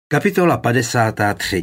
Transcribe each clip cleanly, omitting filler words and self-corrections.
Kapitola 53.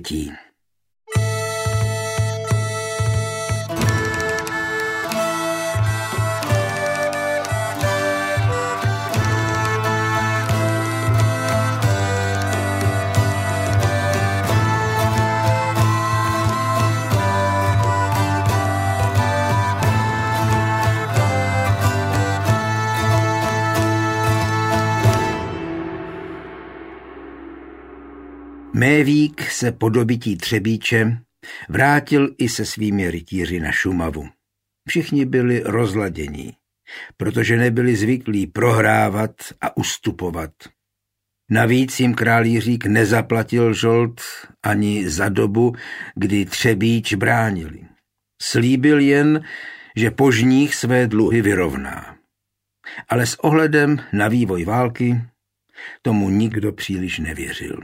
Mévík se po dobytí Třebíče vrátil i se svými rytíři na Šumavu. Všichni byli rozladění, protože nebyli zvyklí prohrávat a ustupovat. Navíc jim král Jiřík nezaplatil žolt ani za dobu, kdy Třebíč bránili. Slíbil jen, že po žních své dluhy vyrovná. Ale s ohledem na vývoj války tomu nikdo příliš nevěřil.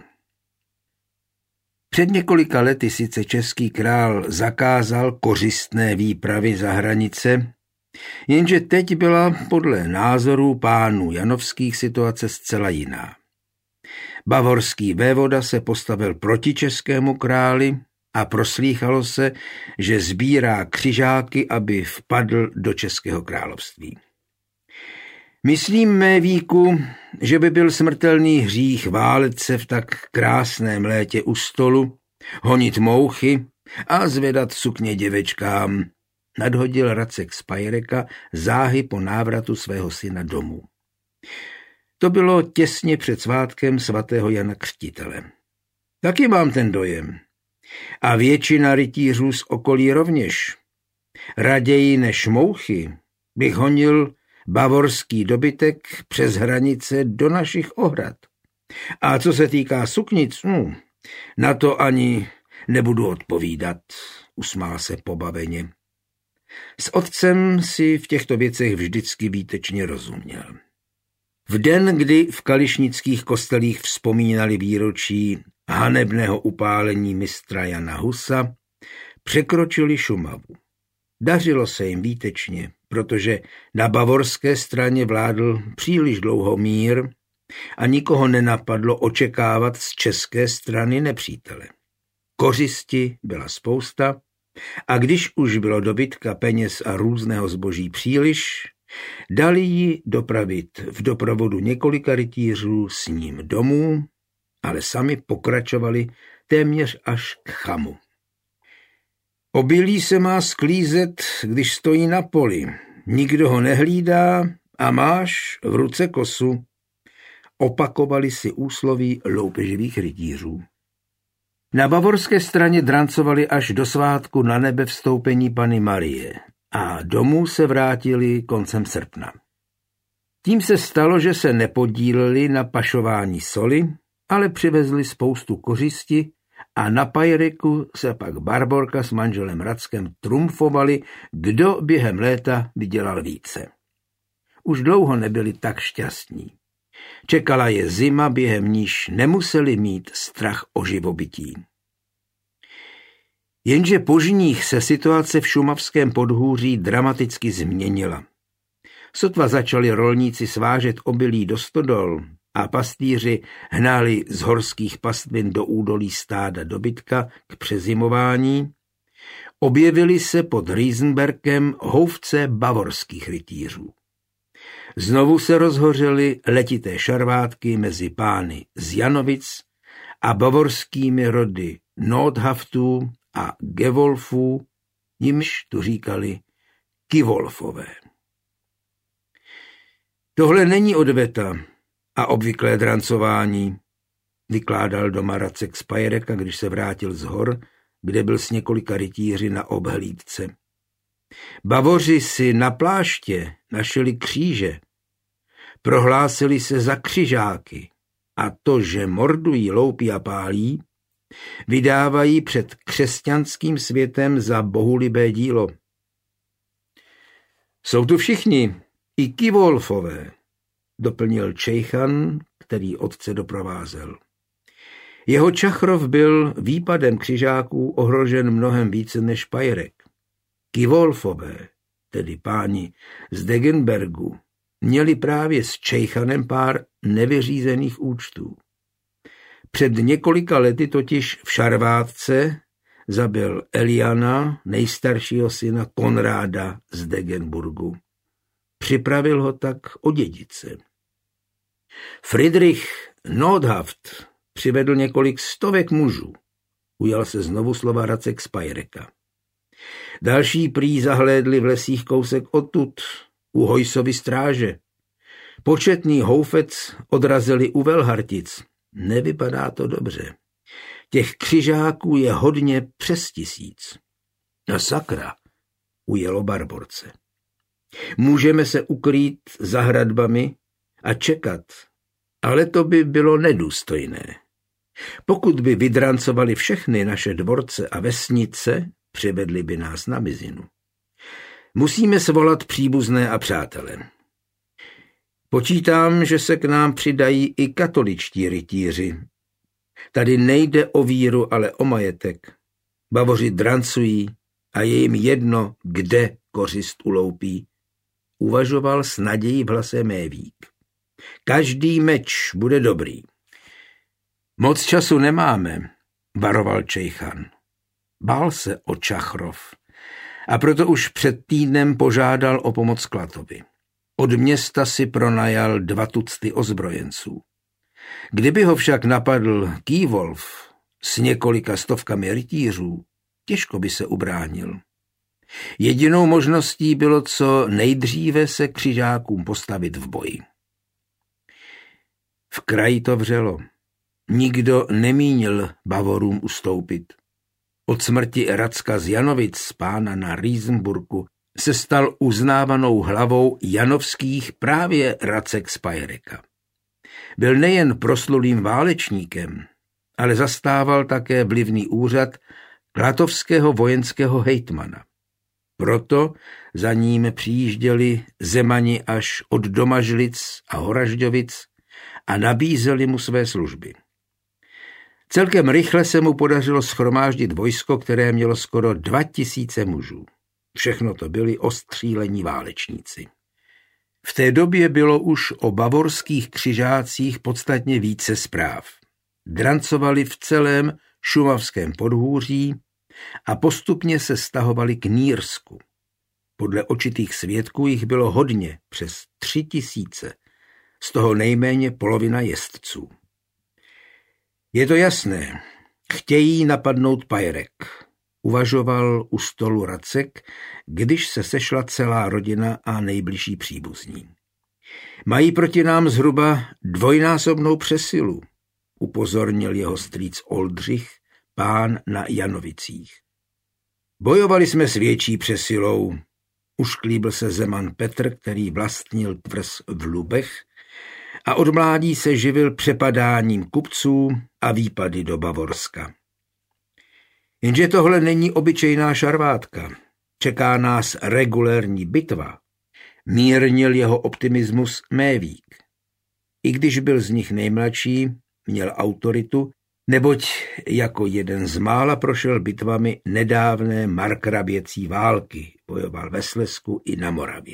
Před několika lety sice český král zakázal kořistné výpravy za hranice, jenže teď byla podle názorů pánů Janovských situace zcela jiná. Bavorský vévoda se postavil proti českému králi a proslýchalo se, že sbírá křižáky, aby vpadl do českého království. Myslím, Mévíku, že by byl smrtelný hřích válet se v tak krásném létě u stolu, honit mouchy a zvedat sukně děvečkám, nadhodil Racek z Pajreka záhy po návratu svého syna domů. To bylo těsně před svátkem svatého Jana Křtitele. Taky mám ten dojem. A většina rytířů z okolí rovněž. Raději než mouchy bych honil bavorský dobytek přes hranice do našich ohrad. A co se týká suknic, na to ani nebudu odpovídat, usmál se pobaveně. S otcem si v těchto věcech vždycky výtečně rozuměl. V den, kdy v kališnických kostelích vzpomínali výročí hanebného upálení mistra Jana Husa, překročili Šumavu. Dařilo se jim výtečně, protože na bavorské straně vládl příliš dlouho mír a nikoho nenapadlo očekávat z české strany nepřítele. Kořisti byla spousta a když už bylo dobytka, peněz a různého zboží příliš, dali ji dopravit v doprovodu několika rytířů s ním domů, ale sami pokračovali téměř až k Chamu. Obilí se má sklízet, když stojí na poli. Nikdo ho nehlídá a máš v ruce kosu. Opakovali si úsloví loupeživých rytířů. Na bavorské straně drancovali až do svátku na nebe vstoupení Panny Marie a domů se vrátili koncem srpna. Tím se stalo, že se nepodíleli na pašování soli, ale přivezli spoustu kořisti a na Pajreku se pak Barborka s manželem Rackem trumfovali, kdo během léta vydělal více. Už dlouho nebyli tak šťastní. Čekala je zima, během níž nemuseli mít strach o živobytí. Jenže po žních se situace v šumavském podhůří dramaticky změnila. Sotva začali rolníci svážet obilí do stodol a pastýři hnali z horských pastvin do údolí stáda dobytka k přezimování, objevili se pod Riesenberkem houfce bavorských rytířů. Znovu se rozhořely letité šarvátky mezi pány z Janovic a bavorskými rody Nordhaftů a Gewolfů, jimž tu říkali Kivolfové. Tohle není odveta a obvyklé drancování, vykládal doma Racek z Pajreka, když se vrátil z hor, kde byl s několika rytíři na obhlídce. Bavoři si na pláště našli kříže, prohlásili se za křižáky a to, že mordují, loupí a pálí, vydávají před křesťanským světem za bohulibé dílo. Jsou tu všichni, i Kivolfové, doplnil Čejchan, který otce doprovázel. Jeho Čachrov byl výpadem křižáků ohrožen mnohem více než Pajrek. Kivolfové, tedy páni z Degenbergu, měli právě s Čejchanem pár nevyřízených účtů. Před několika lety totiž v Šarvátce zabil Eliana, nejstaršího syna Konráda z Degenburgu. Připravil ho tak o dědice. Friedrich Nordhaft přivedl několik stovek mužů. Ujal se znovu slova Racek z Pajreka. Další prý zahlédli v lesích kousek odtud, u Hojsovy stráže. Početný houfec odrazili u Velhartic. Nevypadá to dobře. Těch křižáků je hodně přes 1000. A sakra, ujelo Barborce. Můžeme se ukrýt za hradbami a čekat, ale to by bylo nedůstojné. Pokud by vydrancovali všechny naše dvorce a vesnice, přivedli by nás na mizinu. Musíme svolat příbuzné a přátele. Počítám, že se k nám přidají i katoličtí rytíři. Tady nejde o víru, ale o majetek. Bavoři drancují a je jim jedno, kde kořist uloupí. Uvažoval s nadějí v hlase Mévík. Každý meč bude dobrý. Moc času nemáme, varoval Čejchan. Bál se o Čachrov a proto už před týdnem požádal o pomoc Klatovi. Od města si pronajal 2 tucty ozbrojenců. Kdyby ho však napadl Kývolf s několika stovkami rytířů, těžko by se ubránil. Jedinou možností bylo co nejdříve se křižákům postavit v boji. V kraji to vřelo. Nikdo nemínil Bavorům ustoupit. Od smrti Racka z Janovic, pána na Riesenburgu, se stal uznávanou hlavou janovských právě Racek z Pajreka. Byl nejen proslulým válečníkem, ale zastával také vlivný úřad klatovského vojenského hejtmana. Proto za ním přijížděli zemani až od Domažlic a Horažďovic a nabízeli mu své služby. Celkem rychle se mu podařilo shromáždit vojsko, které mělo skoro 2000 mužů. Všechno to byli ostřílení válečníci. V té době bylo už o bavorských křižácích podstatně více zpráv. Drancovali v celém šumavském podhůří a postupně se stahovali k Nýrsku. Podle očitých svědků jich bylo hodně, přes 3000, z toho nejméně polovina jezdců. Je to jasné, chtějí napadnout Pajrek, uvažoval u stolu Racek, když se sešla celá rodina a nejbližší příbuzní. Mají proti nám zhruba 2násobnou přesilu, upozornil jeho strýc Oldřich, pán na Janovicích. Bojovali jsme s větší přesilou, ušklíbil se zeman Petr, který vlastnil tvrz v Lubech a od mládí se živil přepadáním kupců a výpady do Bavorska. Jenže tohle není obyčejná šarvátka. Čeká nás regulérní bitva. Mírnil jeho optimismus Mévík. I když byl z nich nejmladší, měl autoritu, neboť jako jeden z mála prošel bitvami nedávné markraběcí války, bojoval ve Slezsku i na Moravě.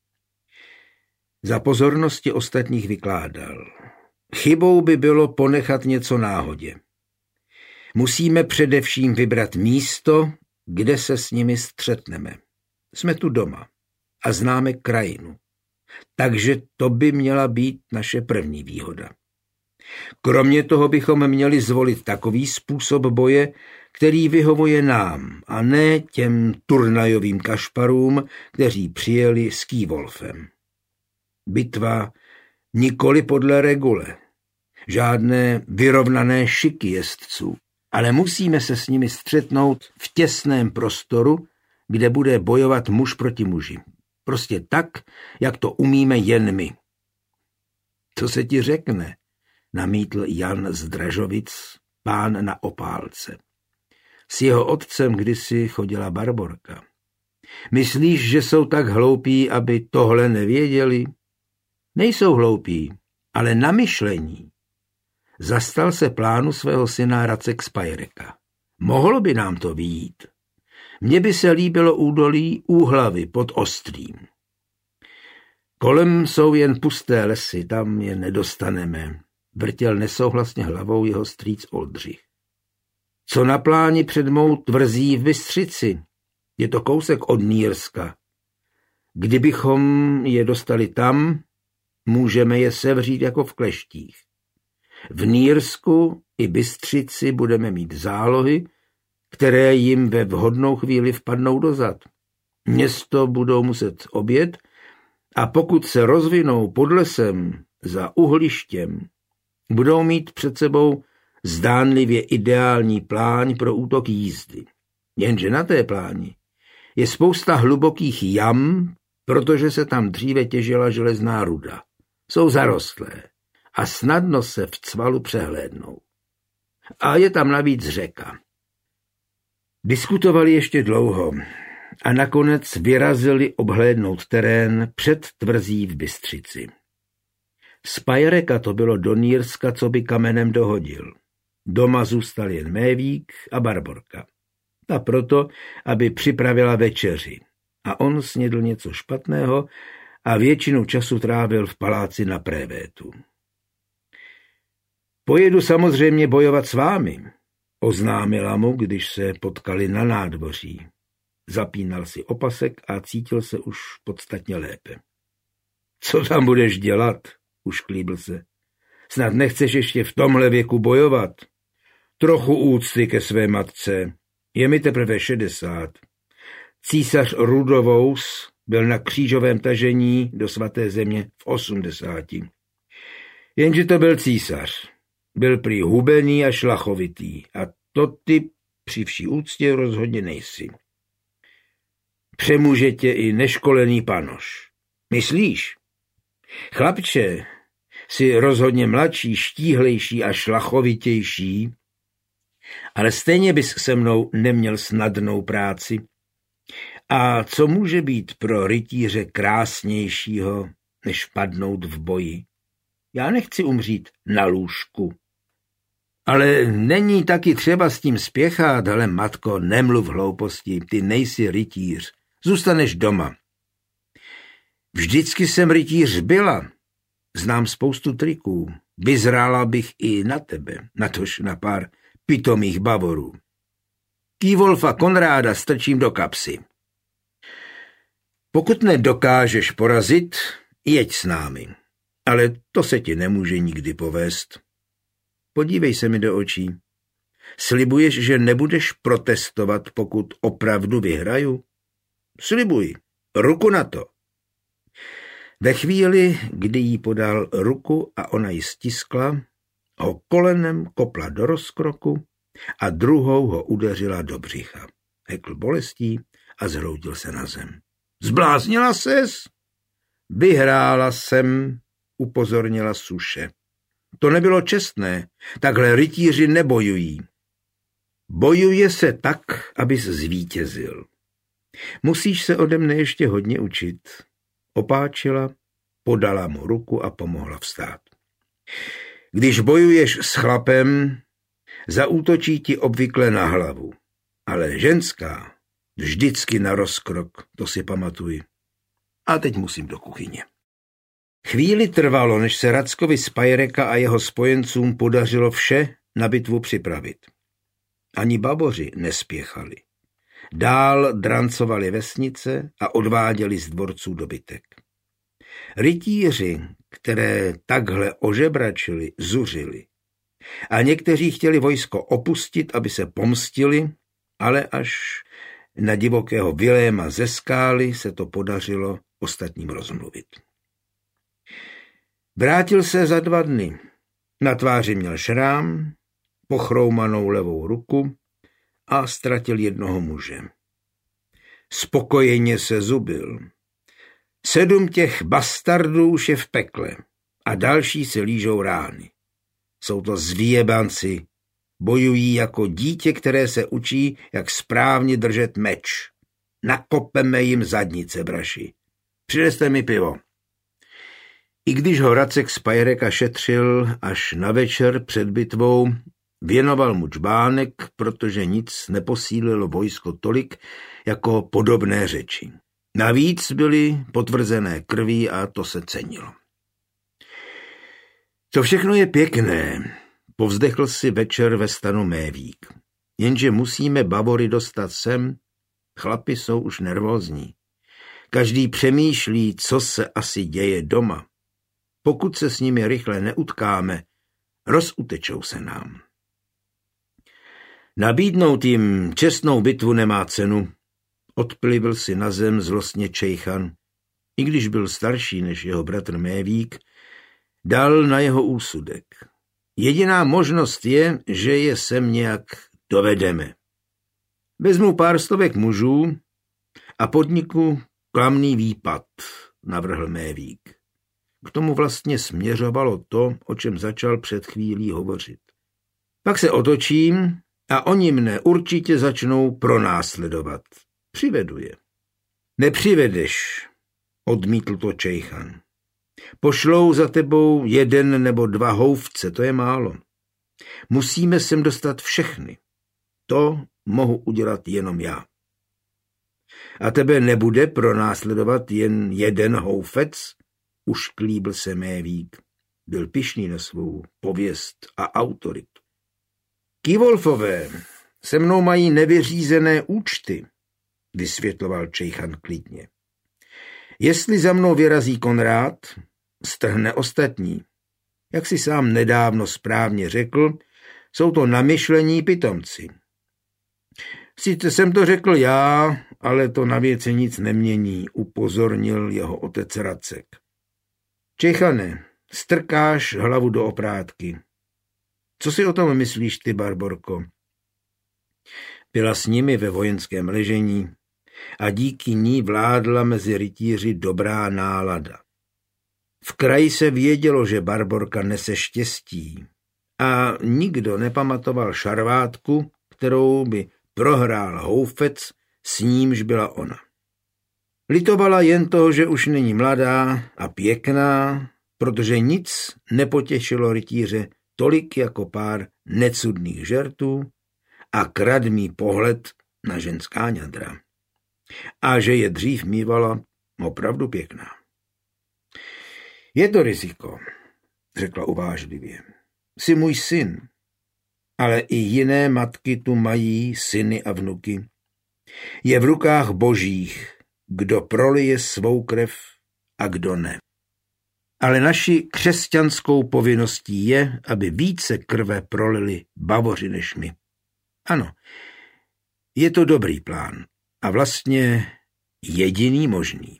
Za pozornosti ostatních vykládal. Chybou by bylo ponechat něco náhodě. Musíme především vybrat místo, kde se s nimi střetneme. Jsme tu doma a známe krajinu, takže to by měla být naše první výhoda. Kromě toho bychom měli zvolit takový způsob boje, který vyhovuje nám a ne těm turnajovým kašparům, kteří přijeli s Kývolfem. Bitva nikoli podle regule, žádné vyrovnané šiky jezdců, ale musíme se s nimi střetnout v těsném prostoru, kde bude bojovat muž proti muži. Prostě tak, jak to umíme jen my. Co se ti řekne, namítl Jan z Dražovic, pán na Opálce. S jeho otcem kdysi chodila Barborka. Myslíš, že jsou tak hloupí, aby tohle nevěděli? Nejsou hloupí, ale na myšlení. Zastal se plánu svého syna Racek z Pajreka. Mohlo by nám to vyjít. Mně by se líbilo údolí Úhlavy pod Ostrým. Kolem jsou jen pusté lesy, tam je nedostaneme. vrtěl nesouhlasně hlavou jeho strýc Oldřich. Co na pláni před mou tvrzí v Bystřici? Je to kousek od Nýrska. Kdybychom je dostali tam, můžeme je sevřít jako v kleštích. V Nýrsku i Bystřici budeme mít zálohy, které jim ve vhodnou chvíli vpadnou do zad. Město budou muset objet a pokud se rozvinou pod lesem za uhlištěm, budou mít před sebou zdánlivě ideální pláň pro útok jízdy. Jenže na té pláni je spousta hlubokých jam, protože se tam dříve těžila železná ruda. Jsou zarostlé a snadno se v cvalu přehlédnou. A je tam navíc řeka. Diskutovali ještě dlouho a nakonec vyrazili obhlédnout terén před tvrzí v Bystřici. Z Pajereka to bylo do Nýrska, co by kamenem dohodil. Doma zůstal jen Mévík a Barborka. A proto, aby připravila večeři. A on snědl něco špatného a většinu času trávil v paláci na Prévétu. Pojedu samozřejmě bojovat s vámi, oznámila mu, když se potkali na nádvoří. Zapínal si opasek a cítil se už podstatně lépe. Co tam budeš dělat? Ušklíbil se. Snad nechceš ještě v tomhle věku bojovat? Trochu úcty ke své matce. Je mi teprve 60. Císař Rudovous byl na křížovém tažení do svaté země v 80. Jenže to byl císař. Byl prý hubený a šlachovitý. A to ty při vší úctě rozhodně nejsi. Přemůže tě i neškolený panoš. Myslíš? Chlapče, jsi rozhodně mladší, štíhlejší a šlachovitější, ale stejně bys se mnou neměl snadnou práci. A co může být pro rytíře krásnějšího, než padnout v boji? Já nechci umřít na lůžku. Ale není taky třeba s tím spěchat, ale matko, nemluv hlouposti, ty nejsi rytíř, zůstaneš doma. Vždycky jsem rytíř byla, znám spoustu triků, vyzrála bych i na tebe, natož na pár pitomých bavorů. Kývolfa Konráda strčím do kapsy. Pokud nedokážeš porazit, jeď s námi, ale to se ti nemůže nikdy povést. Podívej se mi do očí. Slibuješ, že nebudeš protestovat, pokud opravdu vyhraju? Slibuj, ruku na to. Ve chvíli, kdy jí podal ruku a ona ji stiskla, ho kolenem kopla do rozkroku a druhou ho udeřila do břicha. Hekl bolestí a zhroutil se na zem. Zbláznila ses? Vyhrála jsem, upozornila Suše. To nebylo čestné, takhle rytíři nebojují. Bojuje se tak, abys zvítězil. Musíš se ode mne ještě hodně učit. Opáčila, podala mu ruku a pomohla vstát. Když bojuješ s chlapem, zaútočí ti obvykle na hlavu, ale ženská vždycky na rozkrok, to si pamatuj. A teď musím do kuchyně. Chvíli trvalo, než se Rackovi z Pajereka a jeho spojencům podařilo vše na bitvu připravit. Ani baboři nespěchali. Dál drancovali vesnice a odváděli z dvorců dobytek. Rytíři, které takhle ožebračili, zuřili. A někteří chtěli vojsko opustit, aby se pomstili, ale až na divokého Viléma ze Skály se to podařilo ostatním rozmluvit. Vrátil se za 2 dny. Na tváři měl šrám, pochroumanou levou ruku a ztratil jednoho muže. Spokojeně se zubil. 7 těch bastardů už je v pekle a další si lížou rány. Jsou to zvíjebanci, bojují jako dítě, které se učí, jak správně držet meč. Nakopeme jim zadnice, braši. Přineste mi pivo. I když ho Racek z Pajereka šetřil až na večer před bitvou, věnoval mu čbánek, protože nic neposílilo vojsko tolik jako podobné řeči. Navíc byly potvrzené krví a to se cenilo. To všechno je pěkné, povzdechl si večer ve stanu Mévík. Jenže musíme Bavory dostat sem, chlapi jsou už nervózní. Každý přemýšlí, co se asi děje doma. Pokud se s nimi rychle neutkáme, rozutečou se nám. Nabídnout jim čestnou bitvu nemá cenu, odplivl si na zem zlostně Čejchan. I když byl starší než jeho bratr Mévík, dal na jeho úsudek. Jediná možnost je, že je sem nějak dovedeme. Vezmu pár stovek mužů a podniku klamný výpad, navrhl Mévík. K tomu vlastně směřovalo to, o čem začal před chvílí hovořit. Pak se otočím a oni mne určitě začnou pronásledovat. Přivedu je. Nepřivedeš, odmítl to Čejchan. Pošlou za tebou 1 nebo 2 houfce, to je málo. Musíme sem dostat všechny. To mohu udělat jenom já. A tebe nebude pronásledovat jen 1 houfec? Ušklíbl se Mévík. Byl pyšný na svou pověst a autoritu. Kývolfové se mnou mají nevyřízené účty, vysvětloval Čejchan klidně. Jestli za mnou vyrazí Konrád, strhne ostatní. Jak si sám nedávno správně řekl, jsou to namyšlení pitomci. Sice jsem to řekl já, ale to na věci nic nemění, upozornil jeho otec Racek. Čejchane, strkáš hlavu do oprátky. Co si o tom myslíš ty, Barborko? Byla s nimi ve vojenském ležení a díky ní vládla mezi rytíři dobrá nálada. V kraji se vědělo, že Barborka nese štěstí a nikdo nepamatoval šarvátku, kterou by prohrál houfec, s nímž byla ona. Litovala jen toho, že už není mladá a pěkná, protože nic nepotěšilo rytíře tolik jako pár necudných žertů a kradmý pohled na ženská ňadra. A že je dřív mívala opravdu pěkná. Je to riziko, řekla uvážlivě. Jsi můj syn, ale i jiné matky tu mají syny a vnuky. Je v rukách božích, kdo prolije svou krev a kdo ne. Ale naší křesťanskou povinností je, aby více krve prolili Bavoři než my. Ano, je to dobrý plán a vlastně jediný možný.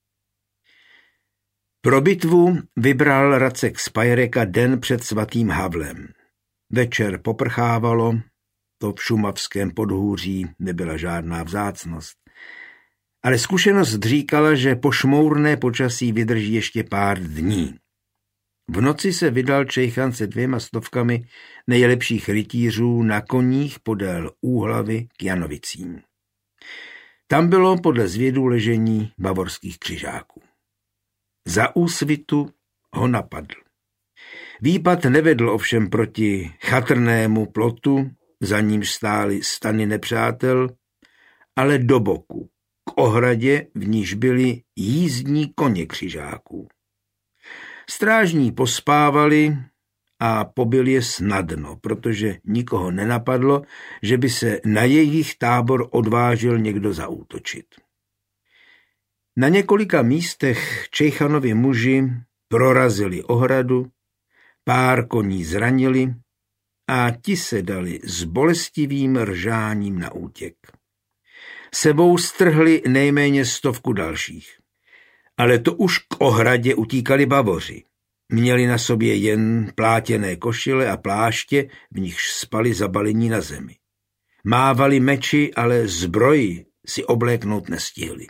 Pro bitvu vybral Racek z Pajreka den před svatým Havlem. Večer poprchávalo, to v šumavském podhůří nebyla žádná vzácnost. Ale zkušenost říkala, že pošmourné počasí vydrží ještě pár dní. V noci se vydal Čejchan se 200 nejlepších rytířů na koních podél Úhlavy k Janovicím. Tam bylo podle zvědů ležení bavorských křižáků. Za úsvitu ho napadl. Výpad nevedl ovšem proti chatrnému plotu, za nímž stály stany nepřátel, ale do boku, k ohradě, v níž byli jízdní koně křižáků. Strážní pospávali a pobil je snadno, protože nikoho nenapadlo, že by se na jejich tábor odvážil někdo zaútočit. Na několika místech Čejchanovi muži prorazili ohradu, pár koní zranili a ti se dali s bolestivým ržáním na útěk. Sebou strhli nejméně 100 dalších. Ale to už k ohradě utíkali Bavoři. Měli na sobě jen plátěné košile a pláště, v nichž spali zabalení na zemi. Mávali meči, ale zbroji si obléknout nestihli.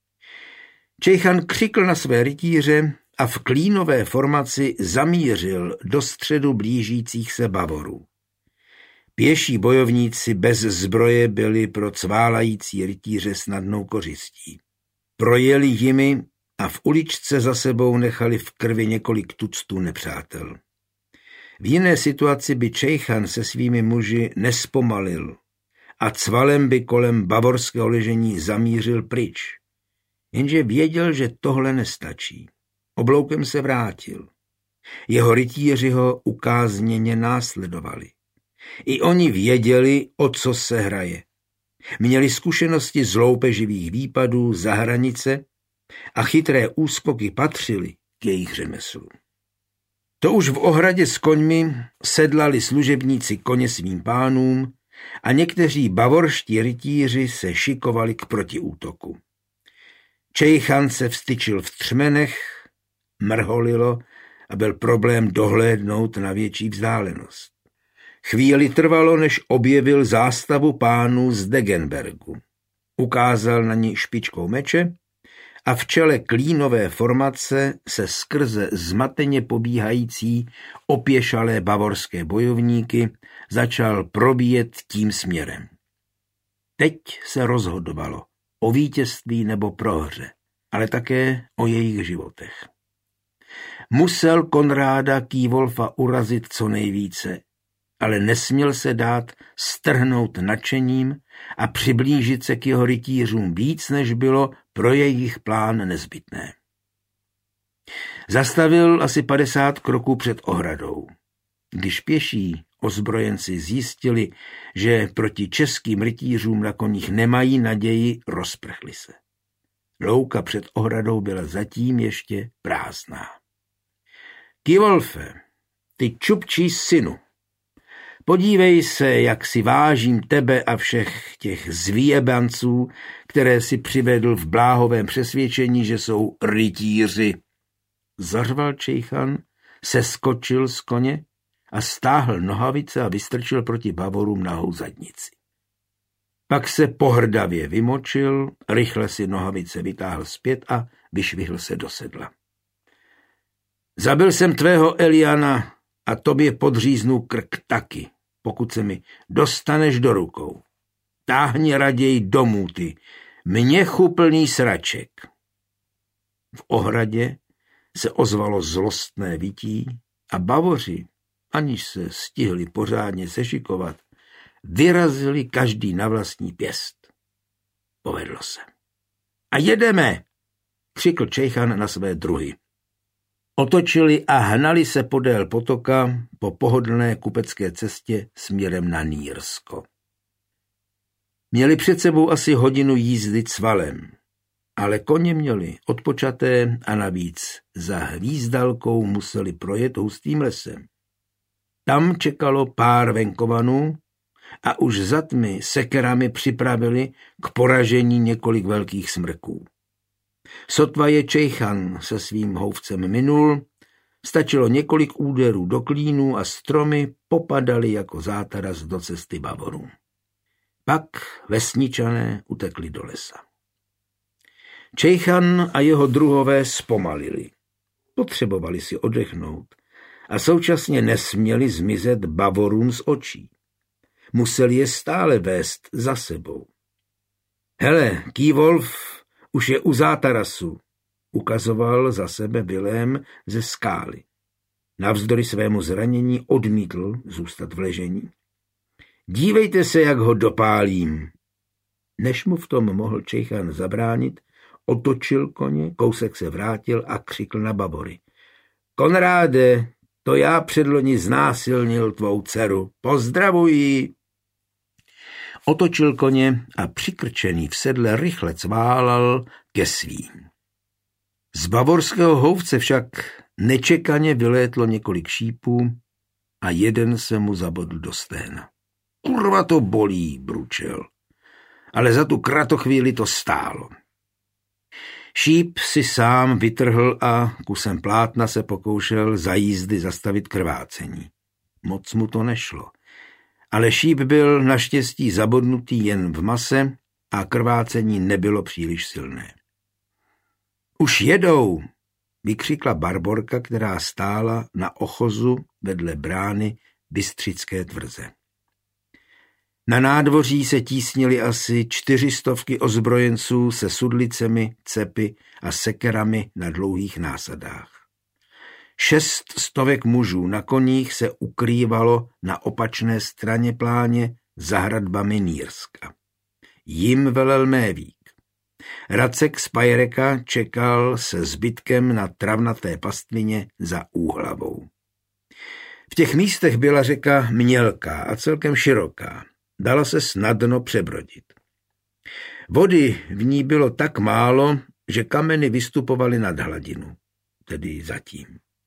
Čejchan křikl na své rytíře a v klínové formaci zamířil do středu blížících se Bavorů. Pěší bojovníci bez zbroje byli pro cválající rytíře snadnou kořistí. Projeli jimi a v uličce za sebou nechali v krvi několik tuctů nepřátel. V jiné situaci by Čejchan se svými muži nespomalil a cvalem by kolem bavorského ležení zamířil pryč. Jenže věděl, že tohle nestačí. Obloukem se vrátil. Jeho rytíři ho ukázněně následovali. I oni věděli, o co se hraje. Měli zkušenosti z loupeživých výpadů za hranice a chytré úskoky patřily k jejich řemeslu. To už v ohradě s koňmi sedlali služebníci koně svým pánům a někteří bavorští rytíři se šikovali k protiútoku. Čejchan se vstyčil v třmenech, mrholilo a byl problém dohlédnout na větší vzdálenost. Chvíli trvalo, než objevil zástavu pánů z Degenbergu. Ukázal na ní špičkou meče a v čele klínové formace se skrze zmateně pobíhající opěšalé bavorské bojovníky začal probíjet tím směrem. Teď se rozhodovalo o vítězství nebo prohře, ale také o jejich životech. Musel Konráda Kývolfa urazit co nejvíce, ale nesměl se dát strhnout nadšením a přiblížit se k jeho rytířům víc, než bylo pro jejich plán nezbytné. Zastavil asi 50 kroků před ohradou. Když pěší ozbrojenci zjistili, že proti českým rytířům na koních nemají naději, rozprchli se. Louka před ohradou byla zatím ještě prázdná. Kývolfe, ty čupčí synu, podívej se, jak si vážím tebe a všech těch zvíjebanců, které si přivedl v bláhovém přesvědčení, že jsou rytíři. Zařval Čejchan, seskočil z koně a stáhl nohavice a vystrčil proti Bavorům nahou zadnici. Pak se pohrdavě vymočil, rychle si nohavice vytáhl zpět a vyšvihl se do sedla. Zabil jsem tvého Eliana a tobě podříznu krk taky, pokud se mi dostaneš do rukou. Táhni raději domů ty, měchu plný sraček. V ohradě se ozvalo zlostné vytí a Bavoři, aniž se stihli pořádně sešikovat, vyrazili každý na vlastní pěst. Povedlo se. A jedeme, křikl Čejchan na své druhy. Otočili a hnali se podél potoka po pohodlné kupecké cestě směrem na Nýrsko. Měli před sebou asi hodinu jízdy cvalem, ale koně měli odpočaté a navíc za Hvízdalkou museli projet hustým lesem. Tam čekalo pár venkovanů a už za tmy sekerami připravili k poražení několik velkých smrků. Sotva je Čejchan se svým houfcem minul, stačilo několik úderů do klínů a stromy popadaly jako zátaras do cesty Bavorů. Pak vesničané utekli do lesa. Čejchan a jeho druhové zpomalili. Potřebovali si oddechnout a současně nesměli zmizet Bavorům z očí. Museli je stále vést za sebou. Hele, Kývolf už je u zátarasu, ukazoval za sebe Vilém ze skály. Navzdory svému zranění odmítl zůstat v ležení. Dívejte se, jak ho dopálím. Než mu v tom mohl Čejchan zabránit, otočil koně, kousek se vrátil a křikl na Bavory. Konráde, to já předloni znásilnil tvou dceru. Pozdravuji. Otočil koně a přikrčený v sedle rychle cválal ke svým. Z bavorského houfce však nečekaně vylétlo několik šípů a jeden se mu zabodl do stehna. Kurva, to bolí, bručel. Ale za tu kratochvíli to stálo. Šíp si sám vytrhl a kusem plátna se pokoušel za jízdy zastavit krvácení. Moc mu to nešlo. Ale šíp byl naštěstí zabodnutý jen v mase a krvácení nebylo příliš silné. Už jedou, vykřikla Barborka, která stála na ochozu vedle brány Bystřické tvrze. Na nádvoří se tísnili asi 400 ozbrojenců se sudlicemi, cepy a sekerami na dlouhých násadách. 600 mužů na koních se ukrývalo na opačné straně pláně za hradbami Nýrska. Jim velel Mévík. Racek z Pajereka čekal se zbytkem na travnaté pastvině za Úhlavou. V těch místech byla řeka mělká a celkem široká. Dala se snadno přebrodit. Vody v ní bylo tak málo, že kameny vystupovaly nad hladinu, tedy zatím.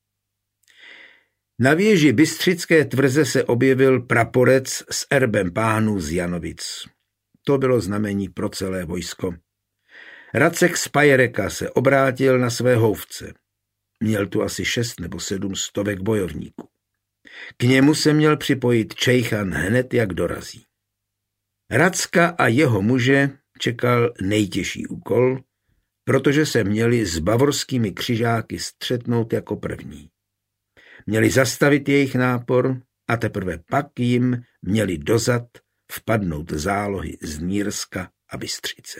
Na věži Bystřické tvrze se objevil praporec s erbem pánů z Janovic. To bylo znamení pro celé vojsko. Racek z Pajereka se obrátil na své houfce. Měl tu asi 6 nebo 7 stovek bojovníků. K němu se měl připojit Čejchan hned, jak dorazí. Racka a jeho muže čekal nejtěžší úkol, protože se měli s bavorskými křižáky střetnout jako první. Měli zastavit jejich nápor a teprve pak jim měli dozad vpadnout zálohy z Nýrska a Bystřice.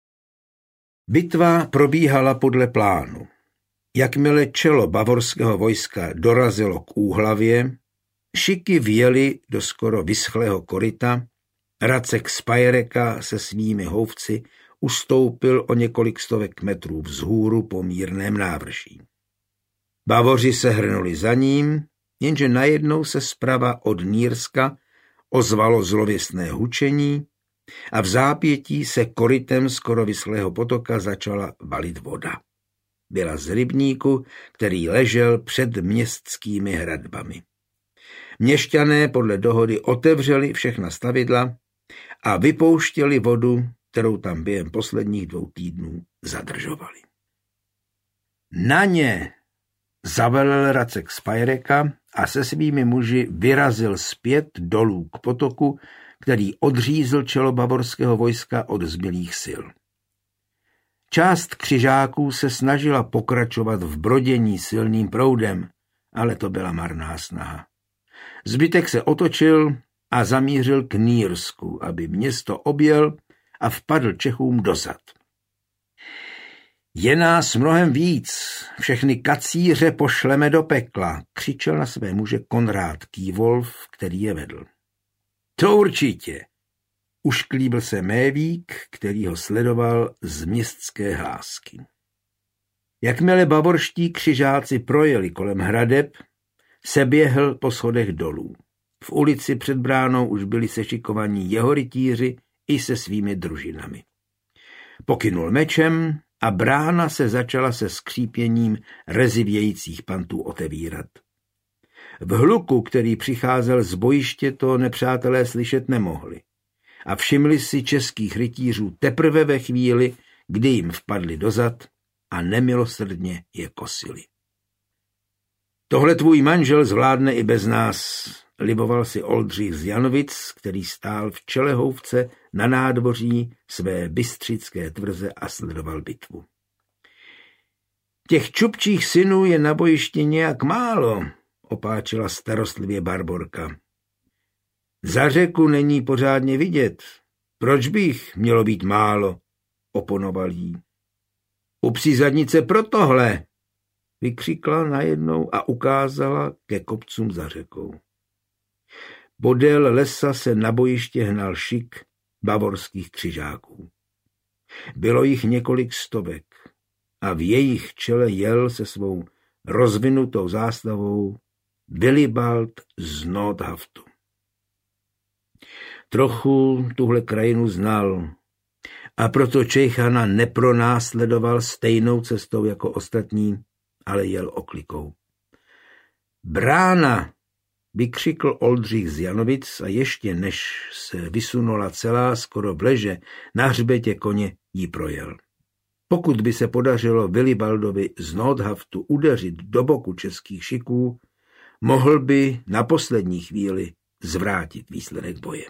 Bitva probíhala podle plánu. Jakmile čelo bavorského vojska dorazilo k Úhlavě, šiky vjeli do skoro vyschlého koryta, Racek z Pajereka se svými houfci ustoupil o několik stovek metrů vzhůru po mírném návrší. Bavoři se hrnuli za ním, jenže najednou se zprava od Nýrska ozvalo zlověstné hučení a v zápětí se korytem skoro vyschlého potoka začala valit voda. Byla z rybníku, který ležel před městskými hradbami. Měšťané podle dohody otevřeli všechna stavidla a vypouštěli vodu, kterou tam během posledních 2 týdnů zadržovali. Na ně zavelel Racek z Pajereka a se svými muži vyrazil zpět dolů k potoku, který odřízl čelo bavorského vojska od zbylých sil. Část křižáků se snažila pokračovat v brodění silným proudem, ale to byla marná snaha. Zbytek se otočil a zamířil k Nýrsku, aby město objel a vpadl Čechům dozad. Je nás mnohem víc, všechny kacíře pošleme do pekla, křičel na své muže Konrád Kývolf, který je vedl. To určitě, ušklíbil se Mévík, který ho sledoval z městské hlásky. Jakmile bavorští křižáci projeli kolem hradeb, seběhl po schodech dolů. V ulici před bránou už byli sešikovaní jeho rytíři i se svými družinami. Pokynul mečem a brána se začala se skřípěním rezivějících pantů otevírat. V hluku, který přicházel z bojiště, to nepřátelé slyšet nemohli a všimli si českých rytířů teprve ve chvíli, kdy jim vpadli dozad a nemilosrdně je kosili. Tohle tvůj manžel zvládne i bez nás, liboval si Oldřich z Janovic, který stál v čele houfce na nádvoří své bystřické tvrze a sledoval bitvu. Těch čupčích synů je na bojišti nějak málo, opáčila starostlivě Barborka. Za řeku není pořádně vidět. Proč bych mělo být málo? Oponoval jí. U psí zadnice pro tohle, vykřikla najednou a ukázala ke kopcům za řekou. Podél lesa se na bojiště hnal šik bavorských křižáků. Bylo jich několik stovek a v jejich čele jel se svou rozvinutou zástavou Willibald z Nordhaftu. Trochu tuhle krajinu znal a proto Čejchana nepronásledoval stejnou cestou jako ostatní, ale jel oklikou. Brána, vykřikl Oldřich z Janovic a ještě než se vysunula celá skoro vleže na hřbetě koně jí projel. Pokud by se podařilo Willibaldovi z Nordhaftu udeřit do boku českých šiků, mohl by na poslední chvíli zvrátit výsledek boje.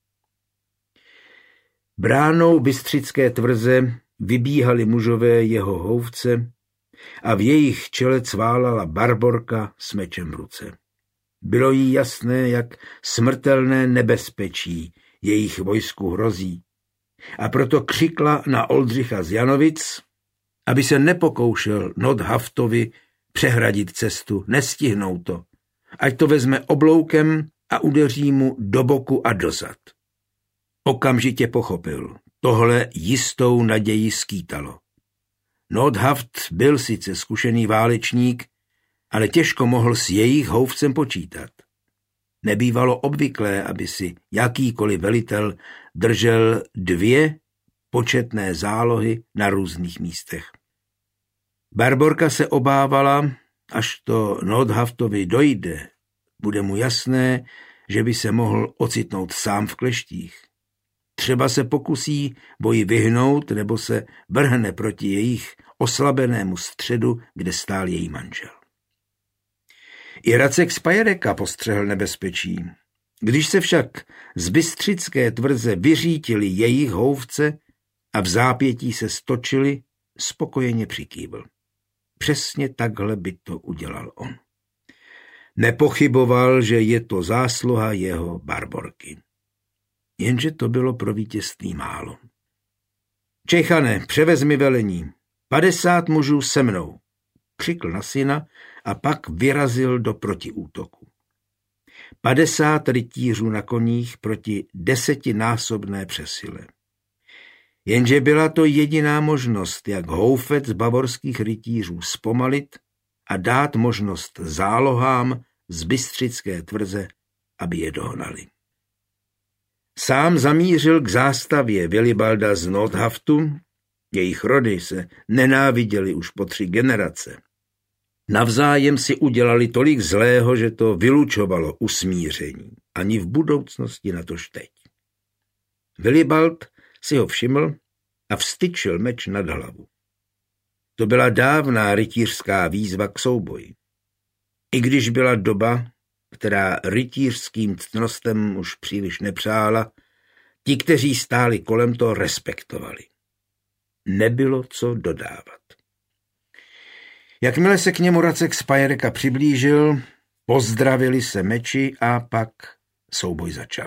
Bránou Bystřické tvrze vybíhali mužové jeho houfce a v jejich čele cválala Barborka s mečem v ruce. Bylo jí jasné, jak smrtelné nebezpečí jejich vojsku hrozí, a proto křikla na Oldřicha z Janovic, aby se nepokoušel Nordhaftovi přehradit cestu, nestihnou to, ať to vezme obloukem a udeří mu do boku a dozad. Okamžitě pochopil, tohle jistou naději skýtalo. Nordhaft byl sice zkušený válečník, ale těžko mohl s jejich houfcem počítat. Nebývalo obvyklé, aby si jakýkoliv velitel držel 2 početné zálohy na různých místech. Barborka se obávala, až to Nordhaftovi dojde, bude mu jasné, že by se mohl ocitnout sám v kleštích. Třeba se pokusí boji vyhnout nebo se vrhne proti jejich oslabenému středu, kde stál její manžel. I Racek z Pajereka postřehl nebezpečí. Když se však z bystřické tvrze vyřítili jejich houfce a v zápětí se stočili, spokojeně přikývl. Přesně takhle by to udělal on. Nepochyboval, že je to zásluha jeho Barborky. Jenže to bylo pro vítězství málo. Čejchane, převezmi velení. 50 mužů se mnou, křikl na syna a pak vyrazil do protiútoku. 50 rytířů na koních proti 10násobné přesile. Jenže byla to jediná možnost, jak houfec bavorských rytířů zpomalit a dát možnost zálohám z bystřické tvrze, aby je dohnali. Sám zamířil k zástavě Vilibalda z Nordhaftu, jejich rody se nenáviděli už po 3 generace. Navzájem si udělali tolik zlého, že to vylučovalo usmíření, ani v budoucnosti natož teď. Vilibald si ho všiml a vstyčil meč nad hlavu. To byla dávná rytířská výzva k souboji. I když byla doba, která rytířským ctnostem už příliš nepřála, ti, kteří stáli kolem, to respektovali. Nebylo co dodávat. Jakmile se k němu Racek z Pajereka přiblížil, pozdravili se meči a pak souboj začal.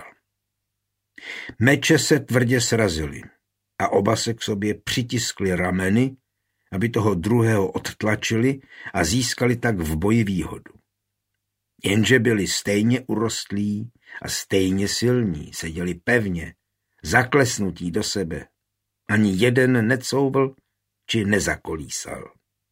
Meče se tvrdě srazily a oba se k sobě přitiskli rameny, aby toho druhého odtlačili a získali tak v boji výhodu. Jenže byli stejně urostlí a stejně silní, seděli pevně, zaklesnutí do sebe. Ani jeden necouvl či nezakolísal.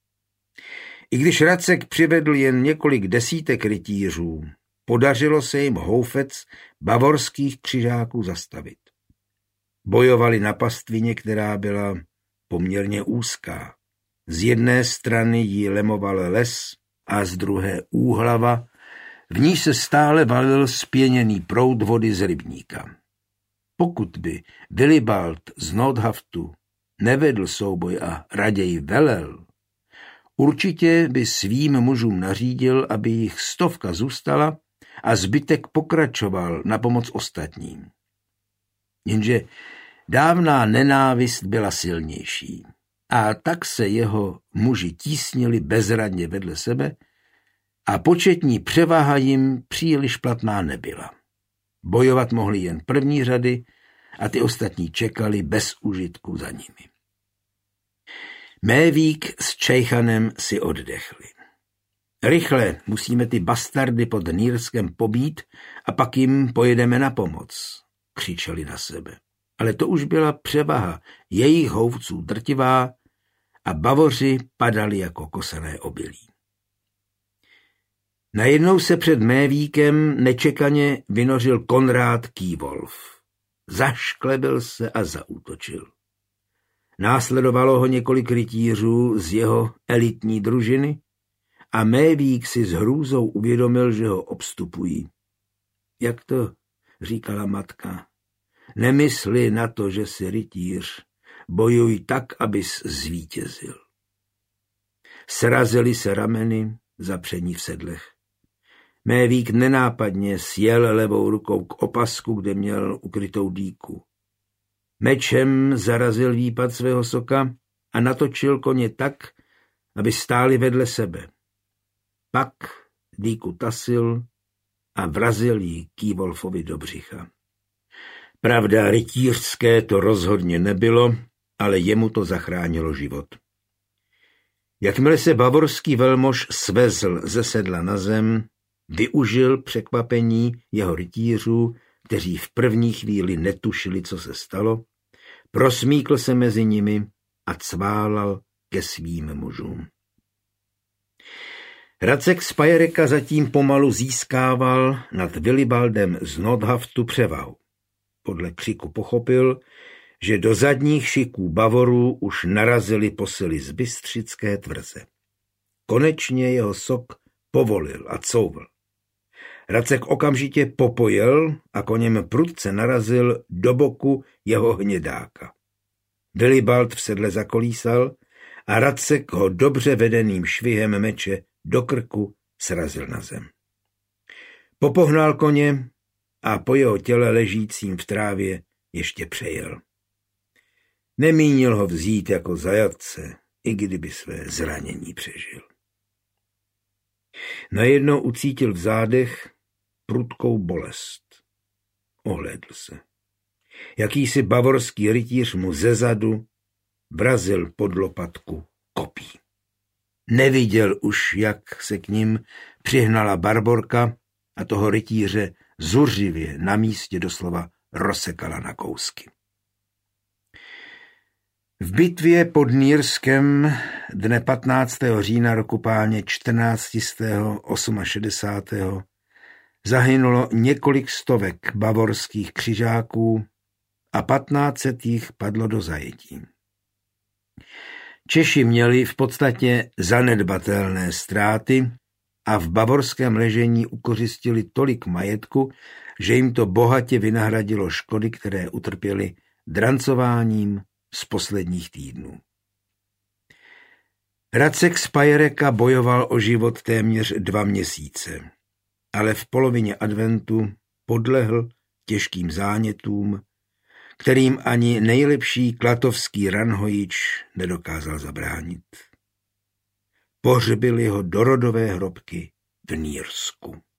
I když Racek přivedl jen několik desítek rytířů, podařilo se jim houfec bavorských křižáků zastavit. Bojovali na pastvině, která byla poměrně úzká. Z jedné strany jí lemoval les a z druhé úhlava, v ní se stále valil spěněný proud vody z rybníka. Pokud by Vilibald z Nordhaftu nevedl souboj a raději velel, určitě by svým mužům nařídil, aby jich 100 zůstala a zbytek pokračoval na pomoc ostatním. Jenže dávná nenávist byla silnější a tak se jeho muži tísnili bezradně vedle sebe a početní převaha jim příliš platná nebyla. Bojovat mohli jen první řady a ty ostatní čekali bez užitku za nimi. Mévík s Čejchanem si oddechli. Rychle musíme ty bastardy pod Nýrskem pobít a pak jim pojedeme na pomoc, křičeli na sebe. Ale to už byla převaha jejich houfců drtivá a Bavoři padali jako kosané obilí. Najednou se před Mévíkem nečekaně vynořil Konrád Kývolf. Zašklebil se a zaútočil. Následovalo ho několik rytířů z jeho elitní družiny a Mévík si s hrůzou uvědomil, že ho obstupují. Jak to říkala matka? Nemysli na to, že jsi rytíř, bojuj tak, abys zvítězil. Srazili se rameny, zapření v sedlech. Mévík nenápadně sjel levou rukou k opasku, kde měl ukrytou dýku. Mečem zarazil výpad svého soka a natočil koně tak, aby stáli vedle sebe. Pak dýku tasil a vrazil ji Kývolfovi do břicha. Pravda, rytířské to rozhodně nebylo, ale jemu to zachránilo život. Jakmile se bavorský velmož svezl ze sedla na zem, využil překvapení jeho rytířů, kteří v první chvíli netušili, co se stalo, prosmíkl se mezi nimi a cválal ke svým mužům. Racek z Pajereka zatím pomalu získával nad Vilibaldem z Nordhaftu převahu. Podle křiku pochopil, že do zadních šiků Bavorů už narazily posily z Bystřické tvrze. Konečně jeho sok povolil a couvl. Racek okamžitě popojel a koněm prudce narazil do boku jeho hnědáka. Vilibald v sedle zakolísal a Racek ho dobře vedeným švihem meče do krku srazil na zem. Popohnal koně a po jeho těle ležícím v trávě ještě přejel. Nemínil ho vzít jako zajatce, i kdyby své zranění přežil. Najednou ucítil v zádech prudkou bolest. Ohlédl se. Jakýsi bavorský rytíř mu zezadu vrazil pod lopatku kopí. Neviděl už, jak se k ním přihnala Barborka a toho rytíře zuřivě na místě doslova rozsekala na kousky. V bitvě pod Nýrskem dne 15. října roku páně 1468 zahynulo několik stovek bavorských křižáků a 1500 jich padlo do zajetí. Češi měli v podstatě zanedbatelné ztráty a v bavorském ležení ukořistili tolik majetku, že jim to bohatě vynahradilo škody, které utrpěli drancováním z posledních týdnů. Racek z Pajereka bojoval o život téměř 2 měsíce, ale v polovině adventu podlehl těžkým zánětům, kterým ani nejlepší klatovský ranhojič nedokázal zabránit. Pohřbili ho do rodové hrobky v Nýrsku.